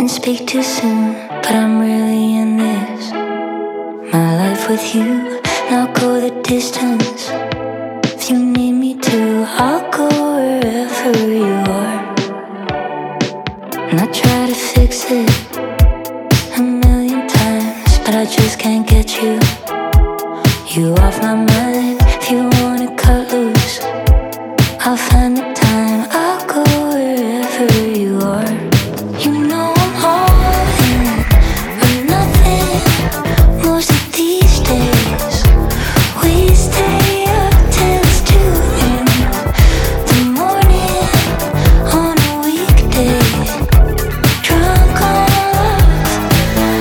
speak too soon, but I'm really in this. My life with you, and I'll go the distance. If you need me to, I'll go wherever you are. And I try to fix it a million times, but I just can't get you off my mind. If you wanna cut loose, I'll find